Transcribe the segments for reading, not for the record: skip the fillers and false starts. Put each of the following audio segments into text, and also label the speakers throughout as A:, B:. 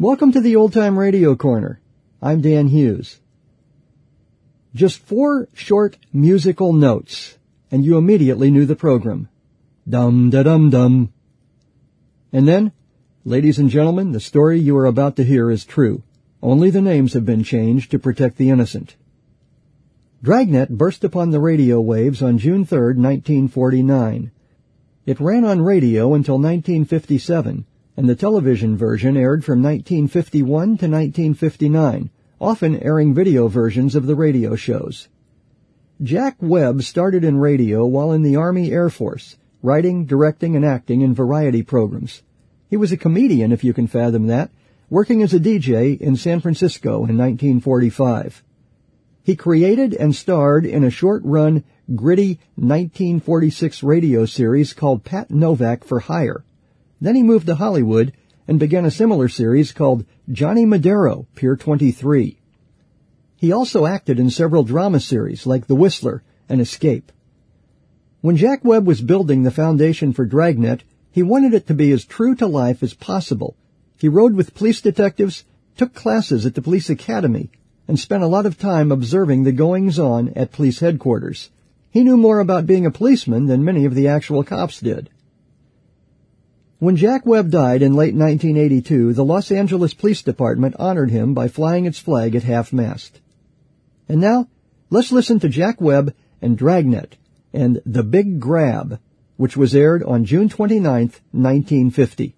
A: Welcome to the Old Time Radio Corner. I'm Dan Hughes. Just 4 short musical notes, and you immediately knew the program. Dum-da-dum-dum. And then, ladies and gentlemen, the story you are about to hear is true. Only the names have been changed to protect the innocent. Dragnet burst upon the radio waves on June 3, 1949. It ran on radio until 1957, and the television version aired from 1951 to 1959, often airing video versions of the radio shows. Jack Webb started in radio while in the Army Air Force, writing, directing, and acting in variety programs. He was a comedian, if you can fathom that, working as a DJ in San Francisco in 1945. He created and starred in a short-run, gritty 1946 radio series called Pat Novak for Hire. Then he moved to Hollywood and began a similar series called Johnny Madero, Pier 23. He also acted in several drama series like The Whistler and Escape. When Jack Webb was building the foundation for Dragnet, he wanted it to be as true to life as possible. He rode with police detectives, took classes at the police academy, and spent a lot of time observing the goings-on at police headquarters. He knew more about being a policeman than many of the actual cops did. When Jack Webb died in late 1982, the Los Angeles Police Department honored him by flying its flag at half-mast. And now, let's listen to Jack Webb and Dragnet and The Big Grab, which was aired on June 29, 1950.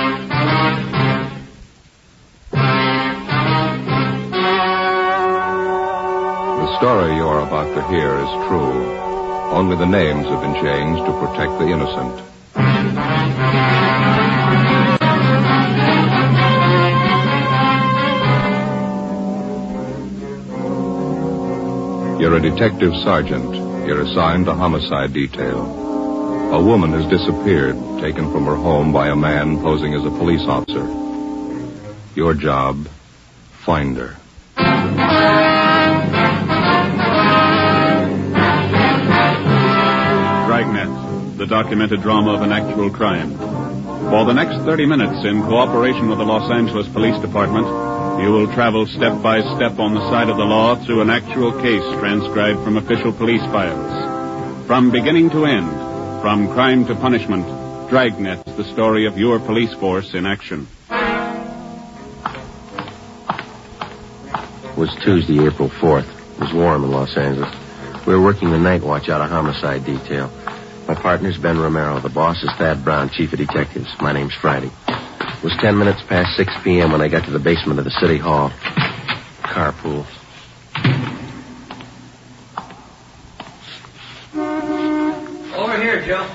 B: The story you are about to hear is true. Only the names have been changed to protect the innocent. You're a detective sergeant. You're assigned to homicide detail. A woman has disappeared, taken from her home by a man posing as a police officer. Your job, find her.
C: Dragnet, the documented drama of an actual crime. For the next 30 minutes, in cooperation with the Los Angeles Police Department, you will travel step by step on the side of the law through an actual case transcribed from official police files. From beginning to end, from crime to punishment, Dragnet, the story of your police force in action.
D: It was Tuesday, April 4th. It was warm in Los Angeles. We were working the night watch out of homicide detail. My partner's Ben Romero. The boss is Thad Brown, chief of detectives. My name's Friday. It was 10 minutes past 6 p.m. when I got to the basement of the city hall. Carpool.
E: Over here, Joe.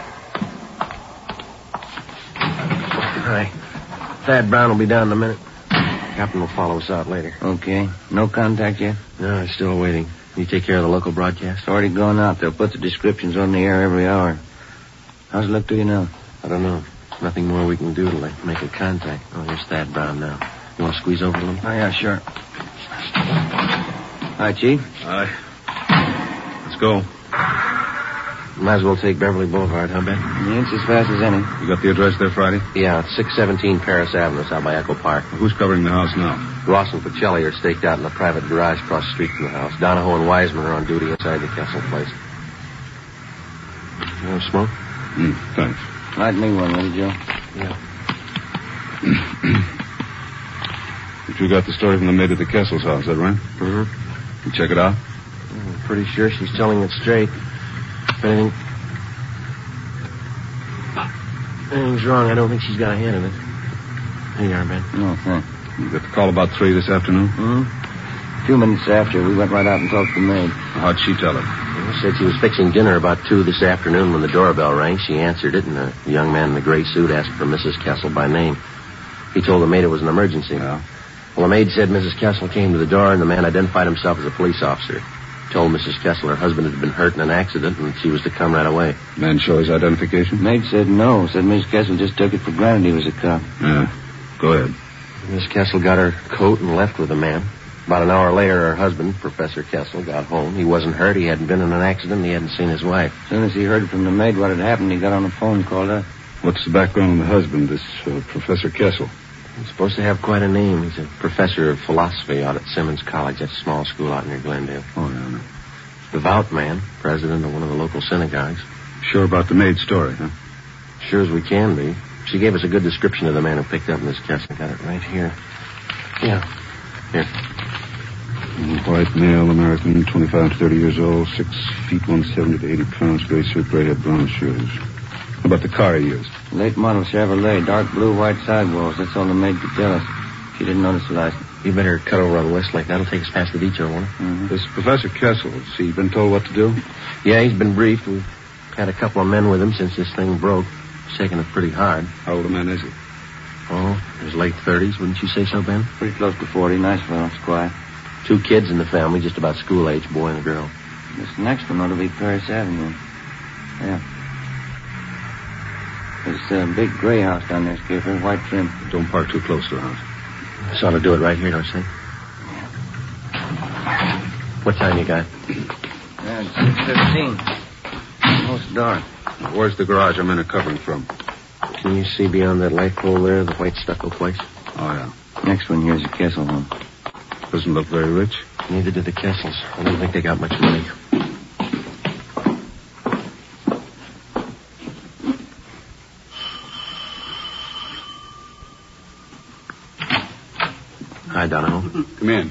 D: Hi. Thad Brown will be down in a minute. Captain will follow us out later.
E: Okay. No contact yet?
D: No, I'm still waiting. You take care of the local broadcast?
E: Already gone out. They'll put the descriptions on the air every hour. How's it look to you now?
D: I don't know. Nothing more we can do to make a contact. Oh, here's Thad Brown now. You want to squeeze over a little?
E: Oh, yeah, sure. Hi, Chief.
C: Aye. Let's go.
D: Might as well take Beverly Boulevard, huh, Ben?
E: Yeah, it's as fast as any.
C: You got the address there, Friday?
D: Yeah, it's 617 Paris Avenue. It's out by Echo Park.
C: Who's covering the house now?
D: Ross and Pacelli are staked out in a private garage across the street from the house. Donahoe and Wiseman are on duty inside the Kessel place. You want to smoke?
C: Thanks.
E: Light me one, will you, Joe?
D: Yeah.
C: But you got the story from the maid at the Kessel's house, is that right?
D: Mm-hmm.
C: You check it out?
D: I'm pretty sure she's telling it straight. If anything's wrong, I don't think she's got a hand in it. Here you are, Ben.
E: Oh, thanks.
C: You got the call about 3 this afternoon?
E: A few minutes after, we went right out and talked to the maid.
C: How'd she tell it?
D: She said she was fixing dinner about 2 this afternoon when the doorbell rang. She answered it, and a young man in a gray suit asked for Mrs. Kessel by name. He told the maid it was an emergency.
C: Yeah.
D: Well, the maid said Mrs. Kessel came to the door, and the man identified himself as a police officer. Told Mrs. Kessel her husband had been hurt in an accident, and she was to come right away.
C: Man show his identification?
E: Maid said no. Said Miss Kessel just took it for granted he was a cop.
C: Yeah. Go ahead.
D: Miss Kessel got her coat and left with the man. About an hour later, her husband, Professor Kessel, got home. He wasn't hurt. He hadn't been in an accident. And he hadn't seen his wife.
E: As soon as he heard from the maid what had happened, he got on the phone and called us.
C: What's the background on the husband, this Professor Kessel?
D: He's supposed to have quite a name. He's a professor of philosophy out at Simmons College. That's a small school out near Glendale.
F: Oh, yeah.
D: Devout man, president of one of the local synagogues.
F: Sure about the maid story, huh?
D: Sure as we can be. She gave us a good description of the man who picked up Miss Kessel. I got it right here. Yeah. Here.
F: White male, American, 25 to 30 years old, 6 feet, 170 to 80 pounds, gray suit, gray hair, brown shoes. How about the car he used?
E: Late model Chevrolet, dark blue, white sidewalls. That's all the maid could tell us. She didn't notice the license.
D: You better cut over on Westlake. That'll take us past the detour, won't it?
E: Mm-hmm.
F: This Professor Kessel, has he been told what to do?
D: Yeah, he's been briefed. We've had a couple of men with him since this thing broke. He's taking it pretty hard.
F: How old a man is he?
D: Oh, his late 30s, wouldn't you say so, Ben?
E: Pretty close to 40. Nice fellow. It's quiet.
D: 2 kids in the family, just about school age, boy and a girl.
E: This next one ought to be Paris Avenue. Yeah. There's a big gray house down there, Skipper, white trim.
F: Don't park too close to the house.
D: This ought to do it right here, don't you think? What time you got?
E: Yeah, it's 6:15. Almost dark.
F: Where's the garage our men are covering from?
D: Can you see beyond that light pole there, the white stucco place?
F: Oh, yeah.
E: Next one here's a Kessel home.
F: Doesn't look very rich.
D: Neither do the Kessels. I don't think they got much money. Hi, Donahoe.
F: Come in.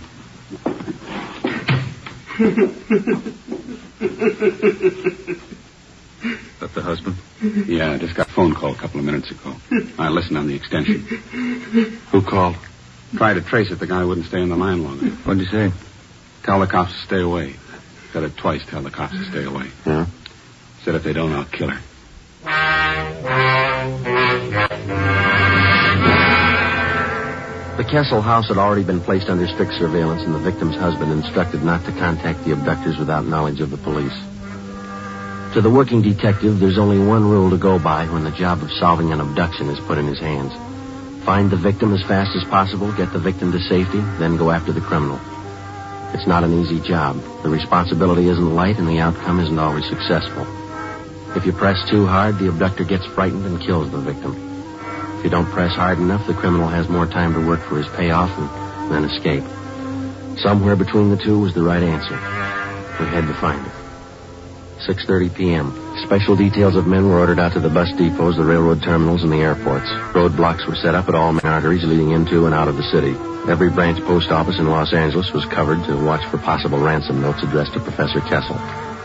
F: That the husband?
C: Yeah, I just got a phone call a couple of minutes ago. I listened on the extension.
F: Who called?
C: Tried to trace it. The guy wouldn't stay on the line longer.
E: What'd you say?
C: Tell the cops to stay away. Said it twice, tell the cops to stay away.
D: Yeah?
C: Said if they don't, I'll kill her.
D: The Kessel house had already been placed under strict surveillance, and the victim's husband instructed not to contact the abductors without knowledge of the police. To the working detective, there's only one rule to go by when the job of solving an abduction is put in his hands. Find the victim as fast as possible, get the victim to safety, then go after the criminal. It's not an easy job. The responsibility isn't light, and the outcome isn't always successful. If you press too hard, the abductor gets frightened and kills the victim. If you don't press hard enough, the criminal has more time to work for his payoff and then escape. Somewhere between the two was the right answer. We had to find it. 6:30 p.m. Special details of men were ordered out to the bus depots, the railroad terminals, and the airports. Roadblocks were set up at all main arteries leading into and out of the city. Every branch post office in Los Angeles was covered to watch for possible ransom notes addressed to Professor Kessel.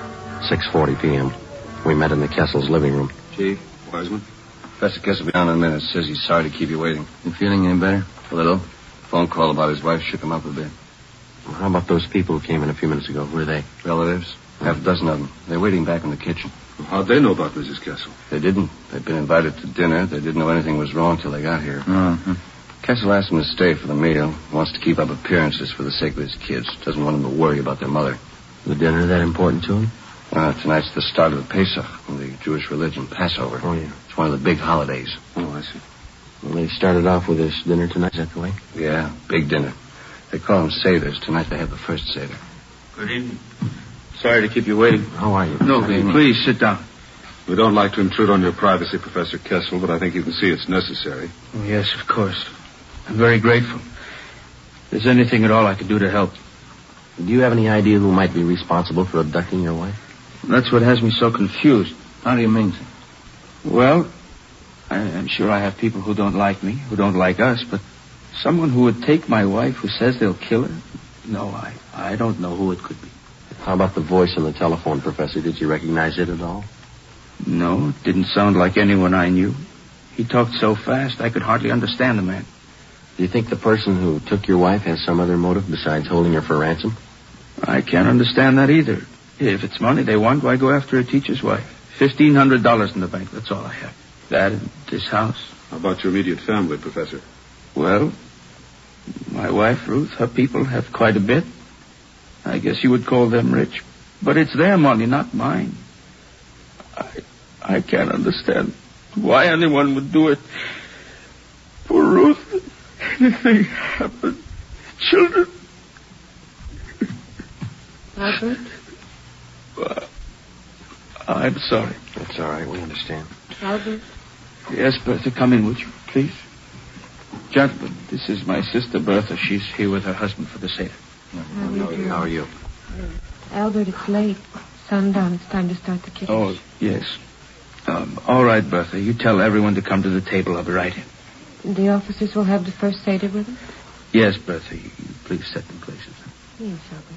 D: 6:40 p.m. We met in the Kessel's living room.
G: Chief, Wiseman. Professor Kessel will be on in a minute. Says he's sorry to keep you waiting.
E: You feeling any better?
G: A little. Phone call about his wife shook him up a bit.
D: How about those people who came in a few minutes ago? Who are they?
G: Relatives. Half a dozen of them. They're waiting back in the kitchen.
F: How'd they know about Mrs. Kessel?
G: They didn't. They'd been invited to dinner. They didn't know anything was wrong till they got here.
E: Mm-hmm.
G: Kessel asked them to stay for the meal. Wants to keep up appearances for the sake of his kids. Doesn't want them to worry about their mother.
D: The dinner that important to him?
G: Tonight's the start of the Pesach, in the Jewish religion, Passover.
D: Oh, yeah.
G: It's one of the big holidays.
F: Oh, I see.
D: Well, they started off with this dinner tonight, is that the way?
G: Yeah, big dinner. They call them Seders. Tonight they have the first Seder.
H: Good evening. Sorry to keep you waiting.
D: How are you?
H: No, please sit down.
F: We don't like to intrude on your privacy, Professor Kessel, but I think you can see it's necessary.
H: Oh, yes, of course. I'm very grateful. If there's anything at all I can do to help.
D: Do you have any idea who might be responsible for abducting your wife?
H: That's what has me so confused.
E: How do you mean?
H: Well, I'm sure I have people who don't like me, who don't like us, but someone who would take my wife who says they'll kill her? No, I don't know who it could be.
D: How about the voice on the telephone, Professor? Did you recognize it at all?
H: No, it didn't sound like anyone I knew. He talked so fast I could hardly understand the man.
D: Do you think the person who took your wife has some other motive besides holding her for ransom?
H: I can't understand that either. If it's money they want, why go after a teacher's wife? $1,500 in the bank, that's all I have. That and this house.
F: How about your immediate family, Professor?
H: Well, my wife, Ruth, her people have quite a bit. I guess you would call them rich. But it's their money, not mine. I can't understand why anyone would do it. For Ruth, anything happened. Children.
I: Albert?
H: I'm sorry.
D: That's all right. We understand.
I: Albert?
H: Yes, Bertha, come in, would you, please? Gentlemen, this is my sister Bertha. She's here with her husband for the Seder.
D: How are you?
I: Albert, it's late. Sundown. It's time to start the Kiddush.
H: Oh, yes. All right, Bertha. You tell everyone to come to the table. I'll be right in.
I: The officers will have the first Seder with them?
H: Yes, Bertha. You please set them places.
I: Yes, Albert.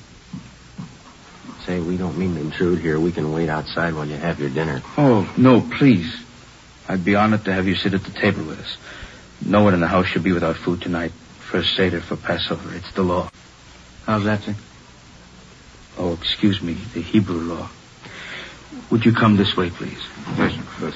D: Say, we don't mean to intrude here. We can wait outside while you have your dinner.
H: Oh, no, please. I'd be honored to have you sit at the table with us. No one in the house should be without food tonight. First Seder for Passover. It's the law.
E: How's that, sir?
H: Oh, excuse me. The Hebrew law. Would you come this way, please?
F: Yes, sir.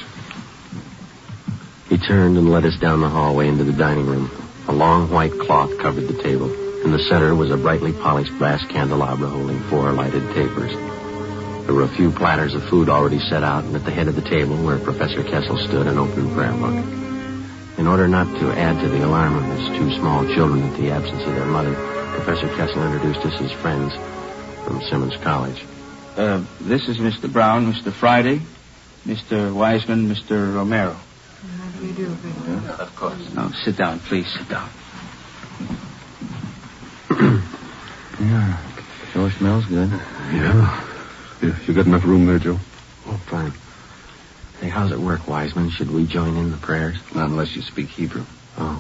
D: He turned and led us down the hallway into the dining room. A long white cloth covered the table. In the center was a brightly polished brass candelabra holding 4 lighted tapers. There were a few platters of food already set out, and at the head of the table, where Professor Kessel stood, an open prayer book. In order not to add to the alarm of his 2 small children at the absence of their mother, Professor Kessel introduced us as friends from Simmons College.
H: This is Mr. Brown, Mr. Friday, Mr. Wiseman, Mr. Romero.
I: How do you do, Victor?
H: Of course. Now, sit down, please. Sit down.
E: Yeah. Sure smells good.
F: Yeah. You got enough room there, Joe?
D: Oh, fine. Hey, how's it work, Wiseman? Should we join in the prayers?
G: Not unless you speak Hebrew.
D: Oh.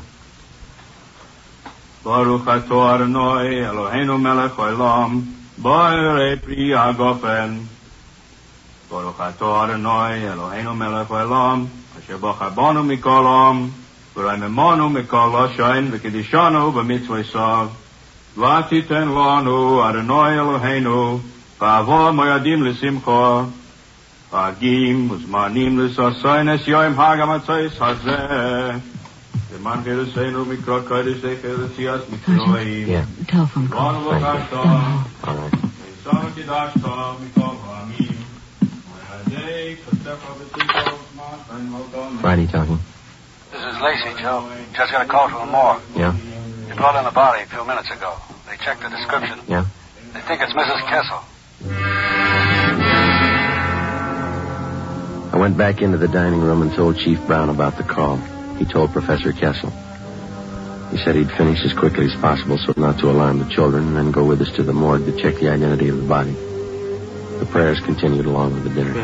C: Baruch atah Adonai Eloheinu melech haolam, borei pri hagofen. Baruch atah Adonai Eloheinu melech haolam, asher bochar banu mikol am, v'raimemanu mikol lashain v'kedishanu b'mitzvosav. V'atiten lanu Adonai Eloheinu, v'avod moyadim l'simcha, v'agim uzmanim l'sasayin es yoim hagamatzais hazeh.
D: Yeah.
I: Telephone call.
D: All right. Friday talking.
J: This is Lacey, Joe. Just got a call from the morgue.
D: Yeah?
J: They brought in the body a few minutes ago. They checked the description.
D: Yeah?
J: They think it's Mrs. Kessel.
D: I went back into the dining room and told Chief Brown about the call. He told Professor Kessel. He said he'd finish as quickly as possible so not to alarm the children and then go with us to the morgue to check the identity of the body. The prayers continued along with the dinner.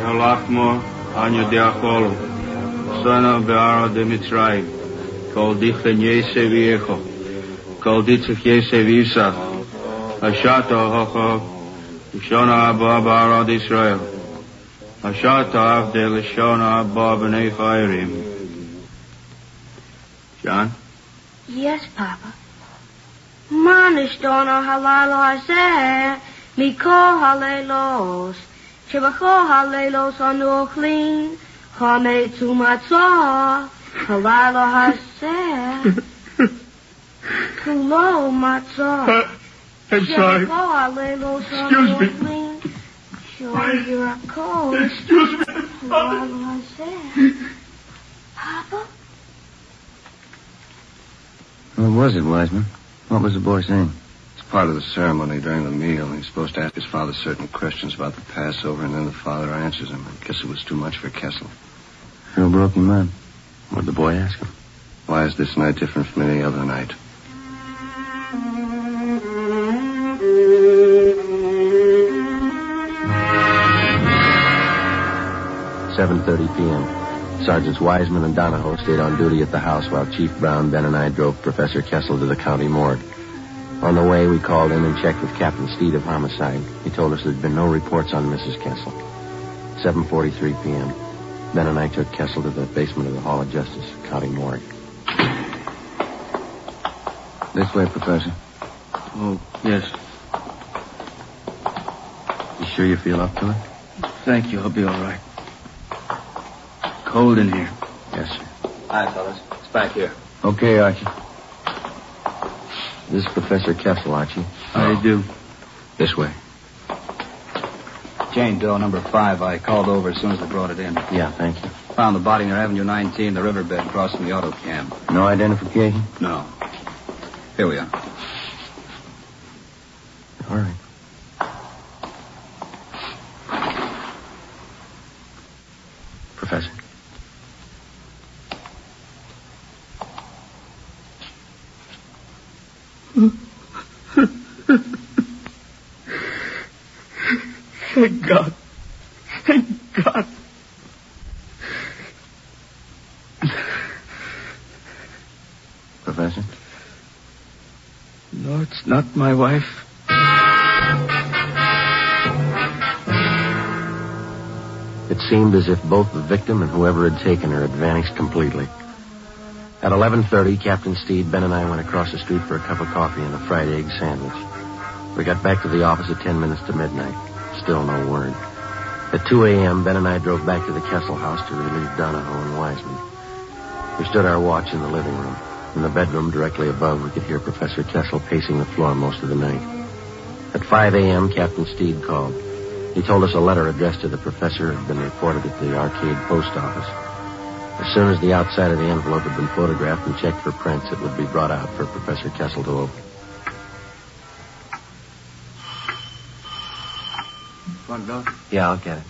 C: John?
K: Yes, Papa. Manishtono halal hazeh, mikol halelos, shebachol halelos anuchlin, chametzu matzah, halal hazeh, kulo matzah.
C: I'm sorry.
K: Excuse me. Show your coat.
C: Excuse me.
K: Halal hazeh. Papa?
E: What was it, Wiseman? What was the boy saying?
G: It's part of the ceremony during the meal. He's supposed to ask his father certain questions about the Passover, and then the father answers him. I guess it was too much for Kessel.
E: Sure broke your mind.
D: What'd the boy ask him?
G: Why is this night different from any other night?
D: .30 p.m. Sergeants Wiseman and Donahoe stayed on duty at the house while Chief Brown, Ben, and I drove Professor Kessel to the county morgue. On the way, we called in and checked with Captain Steed of Homicide. He told us there'd been no reports on Mrs. Kessel. 7:43 p.m. Ben and I took Kessel to the basement of the Hall of Justice, county morgue.
E: This way, Professor.
H: Oh, yes.
E: You sure you feel up to it?
H: Thank you. I'll be all right. Cold in here.
D: Yes, sir.
J: Hi, fellas. It's back here.
E: Okay, Archie.
D: This is Professor Kessel, Archie.
H: How do you do?
G: This way.
J: Jane Doe, number 5. I called over as soon as they brought it in.
D: Yeah, thank you.
J: Found the body near Avenue 19, the riverbed crossing the auto camp.
E: No identification?
J: No. Here we are.
D: All right. Professor.
H: Thank God. Thank God.
D: Professor?
H: No, it's not my wife.
D: It seemed as if both the victim and whoever had taken her had vanished completely. At 11:30, Captain Steed, Ben, and I went across the street for a cup of coffee and a fried egg sandwich. We got back to the office at 10 minutes to midnight. Still no word. At 2 a.m., Ben and I drove back to the Kessel house to relieve Donahoe and Wiseman. We stood our watch in the living room. In the bedroom directly above, we could hear Professor Kessel pacing the floor most of the night. At 5 a.m., Captain Steed called. He told us a letter addressed to the professor had been reported at the Arcade Post Office. As soon as the outside of the envelope had been photographed and checked for prints, it would be brought out for Professor Kessel to open.
H: Want to go?
D: Yeah, I'll get it.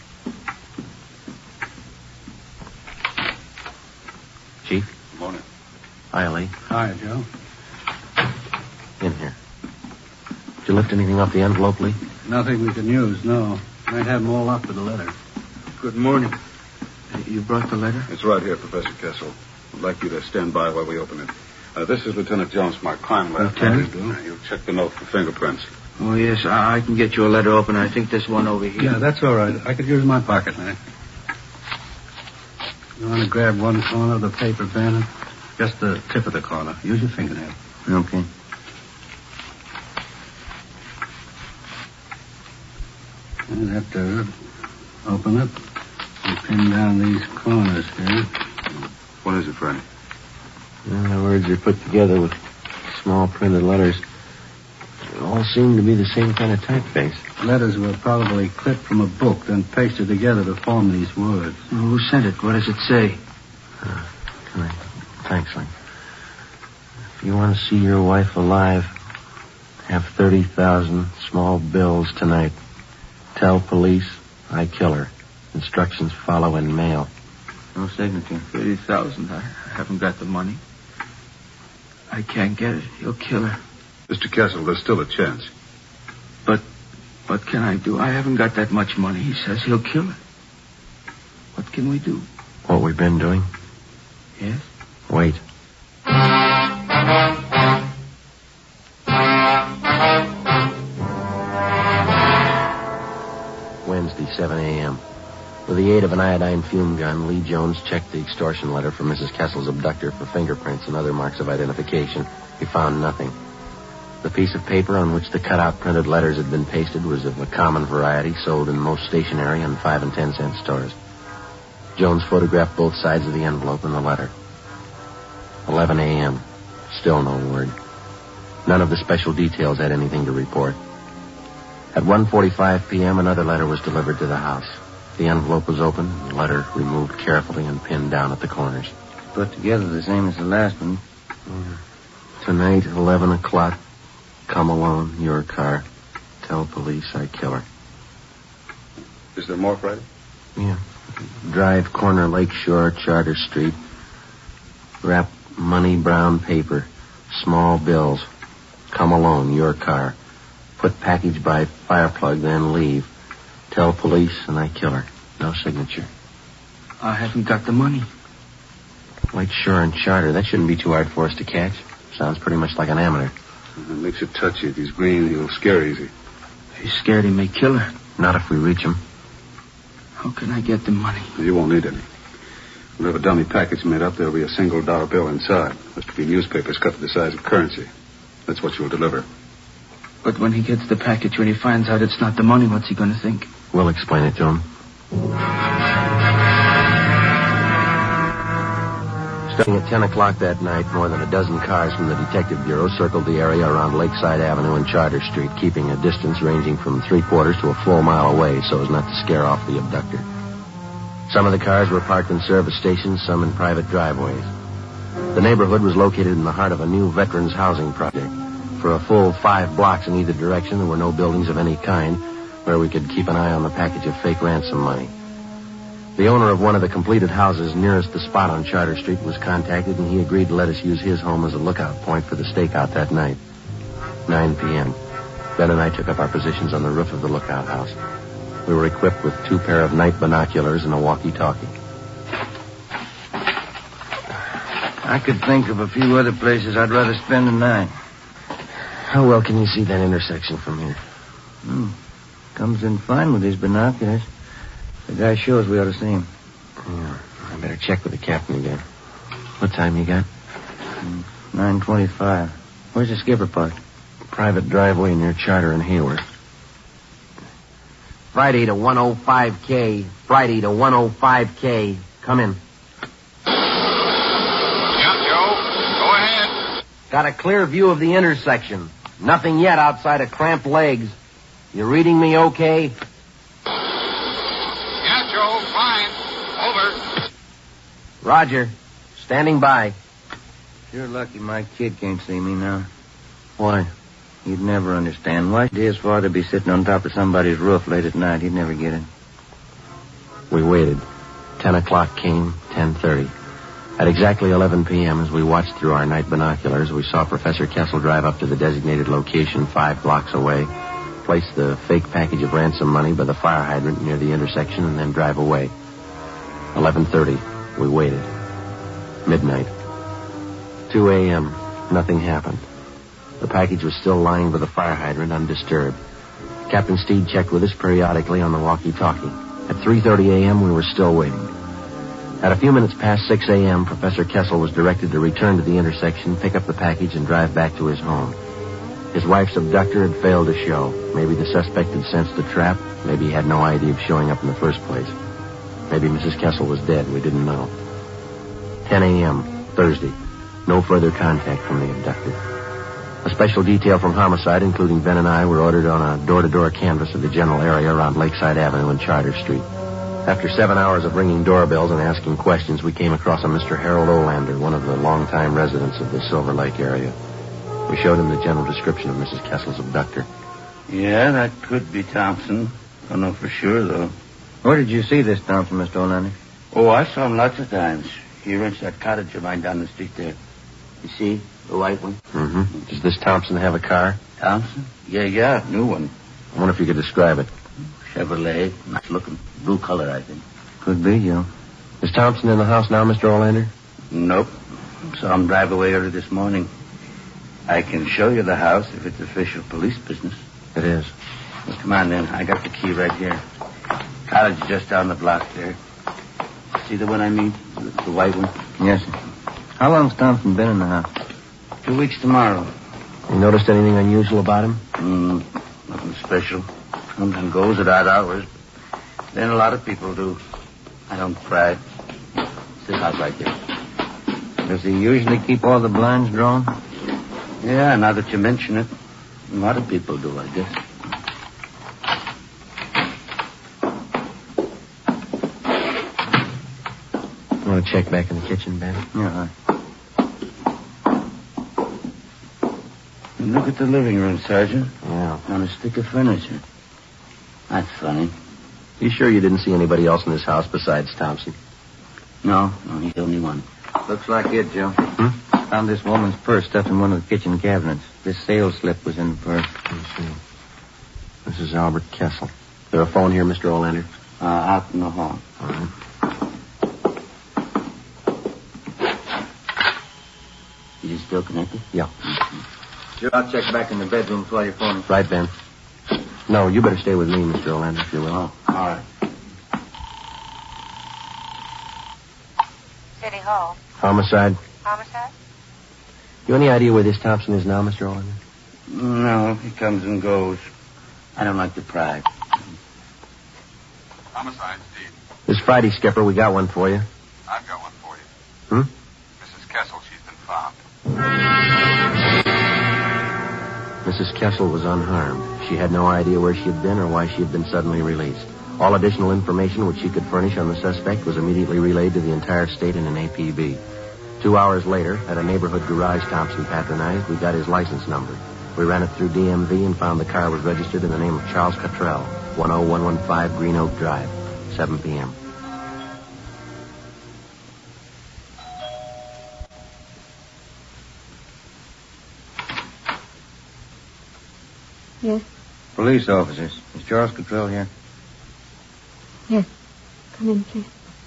D: Chief?
F: Good morning.
D: Hi, Lee.
F: Hi, Joe.
D: In here. Did you lift anything off the envelope, Lee?
F: Nothing we can use, no. Might have them all up with the letter.
H: Good morning. You brought the letter?
F: It's right here, Professor Kessel. I'd like you to stand by while we open it. This is Lieutenant Jones from our crime lab.
H: Lieutenant?
F: You check the note for fingerprints.
H: Oh, yes. I can get you a letter opener. I think this one over here.
F: Yeah, that's all right. I could use my pocket knife. You want to grab one corner of the paper, Bannon? Just the tip of the corner. Use your fingernail.
H: Okay.
F: That does it. Open it and pin down these corners here. What is it, Freddie?
D: The words are put together with small printed letters. They all seem to be the same kind of typeface.
F: Letters were probably clipped from a book, then pasted together to form these words.
H: Who sent it? What does it say?
D: Thanks, Lee. If you want to see your wife alive, have 30,000 small bills tonight. Tell police I kill her. Instructions follow in mail.
H: No signature. 30,000. I haven't got the money. I can't get it. He'll kill her.
F: Mr. Kessel, there's still a chance.
H: But what can I do? I haven't got that much money. He says he'll kill her. What can we do?
D: What we've been doing?
H: Yes?
D: Wait. Wednesday, 7 a.m. With the aid of an iodine fume gun, Lee Jones checked the extortion letter from Mrs. Kessel's abductor for fingerprints and other marks of identification. He found nothing. The piece of paper on which the cut-out printed letters had been pasted was of a common variety sold in most stationery and 5 and 10 cent stores. Jones photographed both sides of the envelope and the letter. 11 a.m. Still no word. None of the special details had anything to report. At 1:45 p.m., another letter was delivered to the house. The envelope was open, the letter removed carefully and pinned down at the corners.
E: Put together the same as the last one.
D: Tonight, 11 o'clock. Come alone, your car. Tell police I kill her.
F: Is there more, Freddie?
D: Yeah. Drive corner Lakeshore, Charter Street. Wrap money brown paper. Small bills. Come alone, your car. Put package by fireplug, then leave. Tell police and I kill her. No signature.
H: I haven't got the money.
D: Lakeshore and Charter. That shouldn't be too hard for us to catch. Sounds pretty much like an amateur.
F: It makes it touchy. If he's green, he'll scare easy.
H: If he's scared, he may kill her.
D: Not if we reach him.
H: How can I get the money?
F: You won't need any. We'll have a dummy package made up. There'll be a single dollar bill inside. There'll be newspapers cut to the size of currency. That's what you'll deliver.
H: But when he gets the package, when he finds out it's not the money, what's he going to think?
D: We'll explain it to him. Starting at 10 o'clock that night, more than a dozen cars from the Detective Bureau circled the area around Lakeside Avenue and Charter Street, keeping a distance ranging from 3/4 to a full mile away so as not to scare off the abductor. Some of the cars were parked in service stations, some in private driveways. The neighborhood was located in the heart of a new veterans housing project. For a full 5 blocks in either direction, there were no buildings of any kind where we could keep an eye on the package of fake ransom money. The owner of one of the completed houses nearest the spot on Charter Street was contacted, and he agreed to let us use his home as a lookout point for the stakeout that night. 9 p.m. Ben and I took up our positions on the roof of the lookout house. We were equipped with 2 pair of night binoculars and a walkie-talkie.
E: I could think of a few other places I'd rather spend the night.
D: How well can you see that intersection from here?
E: Comes in fine with these binoculars. The guy shows we ought to see him.
D: Yeah, I better check with the captain again. What time you got?
E: 9:25. Where's the skipper parked?
D: Private driveway near Charter and Hayward.
L: Friday to 105K. Friday to 105K. Come in.
M: Yeah, Joe. Go ahead.
L: Got a clear view of the intersection. Nothing yet outside of cramped legs. You reading me okay?
M: Yeah, Joe. Fine. Over.
L: Roger. Standing by.
E: You're lucky my kid can't see me now.
D: Why?
E: He'd never understand. Why did his father be sitting on top of somebody's roof late at night? He'd never get it.
D: We waited. 10 o'clock came, 10:30. At exactly 11 p.m., as we watched through our night binoculars, we saw Professor Kessel drive up to the designated location 5 blocks away, place the fake package of ransom money by the fire hydrant near the intersection, and then drive away. 11:30. We waited. Midnight. 2 a.m. Nothing happened. The package was still lying by the fire hydrant, undisturbed. Captain Steed checked with us periodically on the walkie-talkie. At 3:30 a.m., we were still waiting. At a few minutes past 6 a.m., Professor Kessel was directed to return to the intersection, pick up the package, and drive back to his home. His wife's abductor had failed to show. Maybe the suspect had sensed the trap. Maybe he had no idea of showing up in the first place. Maybe Mrs. Kessel was dead. We didn't know. 10 a.m., Thursday. No further contact from the abductor. A special detail from Homicide, including Ben and I, were ordered on a door-to-door canvass of the general area around Lakeside Avenue and Charter Street. After 7 hours of ringing doorbells and asking questions, we came across a Mr. Harold Olander, one of the longtime residents of the Silver Lake area. We showed him the general description of Mrs. Kessel's abductor.
H: Yeah, that could be Thompson. Don't know for sure, though.
E: Where did you see this Thompson, Mr. Olander?
H: Oh, I saw him lots of times. He rents that cottage of mine down the street there. You see? The white one?
D: Mm-hmm. Does this Thompson have a car?
H: Thompson? Yeah, new one.
D: I wonder if you could describe it.
H: Chevrolet. Nice looking. Blue color, I think.
E: Could be, Joe.
D: Is Thompson in the house now, Mr. Olander?
H: Nope. Saw him drive away early this morning. I can show you the house if it's official police business.
D: It is.
H: Well, come on, then. I got the key right here. Cottage just down the block there. See the one I mean? The white one?
E: Yes, sir. How long's Thompson been in the house?
H: 2 weeks tomorrow.
D: You noticed anything unusual about him?
H: Nothing special. Comes and goes at odd hours. Then a lot of people do. I don't pry. It's this house right there.
E: Does he usually keep all the blinds drawn?
H: Yeah, now that you mention it. A lot of people do, I guess.
D: You want to check back in the kitchen, Ben?
E: Yeah.
H: Look at the living room, Sergeant.
D: Yeah.
H: On a stick of furniture. That's funny.
D: You sure you didn't see anybody else in this house besides Thompson?
H: No, he's the only one.
E: Looks like it, Joe. Found this woman's purse stuffed in one of the kitchen cabinets. This sales slip was in the purse.
D: Let's see. This is Albert Kessel. Is there a phone here, Mr. Olander?
H: Out in the hall.
D: All right.
H: Is he still connected?
D: Yeah.
E: Sure, I'll check back in the bedroom while you're phoning.
D: Right, Ben. No, you better stay with me, Mr. Olander, if you will.
H: Oh, all right.
I: City Hall.
D: Homicide.
I: Homicide?
D: You any idea where this Thompson is now, Mr. Olander?
H: No, he comes and goes. I don't like to pry.
M: Homicide, Steve.
D: This Friday, Skipper, we got one for you.
M: I've got one for you. Mrs. Kessel, she's been found.
D: Mrs. Kessel was unharmed. She had no idea where she had been or why she had been suddenly released. All additional information which she could furnish on the suspect was immediately relayed to the entire state in an APB. 2 hours later, at a neighborhood garage Thompson patronized, we got his license number. We ran it through DMV and found the car was registered in the name of Charles Cottrell, 10115 Green Oak Drive, 7 p.m.
I: Yes?
E: Police officers. Is Charles Cottrell here?
I: Yes. Come in, please.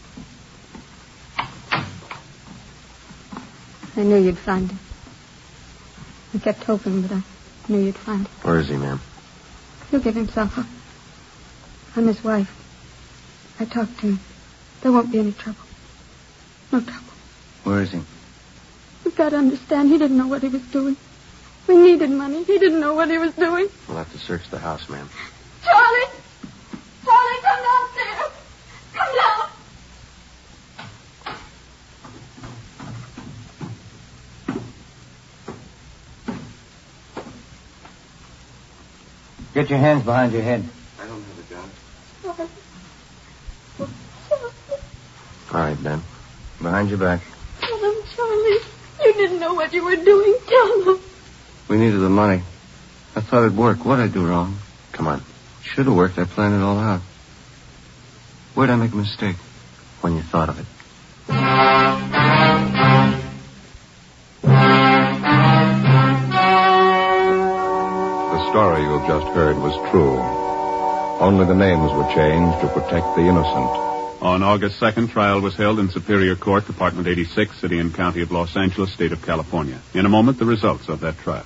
I: I knew you'd find him. I kept hoping, but I knew you'd find him.
D: Where is he, ma'am?
I: He'll give himself up. I'm his wife. I talked to him. There won't be any trouble. No trouble.
E: Where is he?
I: You've got to understand, he didn't know what he was doing. We needed money. He didn't know what he was doing.
D: We'll have to search the house, ma'am.
K: Charlie! Charlie, come downstairs! Come down!
E: Get your hands behind your head.
G: I don't have a gun.
D: All right, Ben.
E: Behind your back.
I: Tell them, Charlie. You didn't know what you were doing. Tell them.
G: We needed the money. I thought it'd work. What'd I do wrong?
D: Come on.
G: Should have worked. I planned it all out. Where'd I make a mistake?
D: When you thought of it.
B: The story you've just heard was true. Only the names were changed to protect the innocent.
C: On August 2nd, trial was held in Superior Court, Department 86, City and County of Los Angeles, State of California. In a moment, the results of that trial.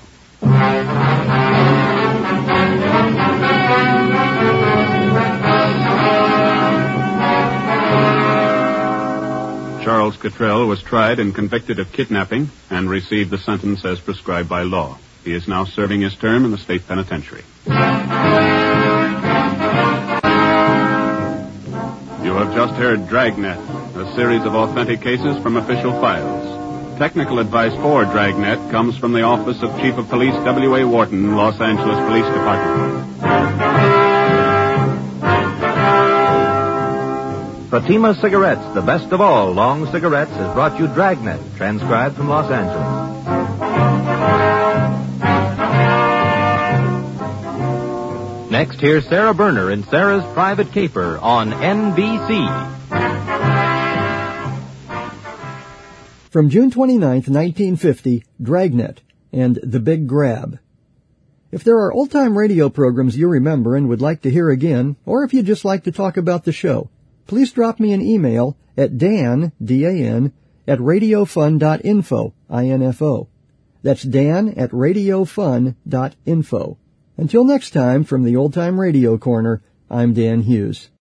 C: Charles Cottrell was tried and convicted of kidnapping and received the sentence as prescribed by law. He is now serving his term in the state penitentiary. You have just heard Dragnet, a series of authentic cases from official files. Technical advice for Dragnet comes from the Office of Chief of Police W.A. Wharton, Los Angeles Police Department.
N: Fatima Cigarettes, the best of all long cigarettes, has brought you Dragnet, transcribed from Los Angeles. Next, here's Sarah Berner in Sarah's Private Caper on NBC.
A: From June 29th, 1950, Dragnet and The Big Grab. If there are old-time radio programs you remember and would like to hear again, or if you'd just like to talk about the show, please drop me an email at Dan, D-A-N, at radiofun.info, I-N-F-O. That's Dan at radiofun.info. Until next time, from the Old Time Radio Corner, I'm Dan Hughes.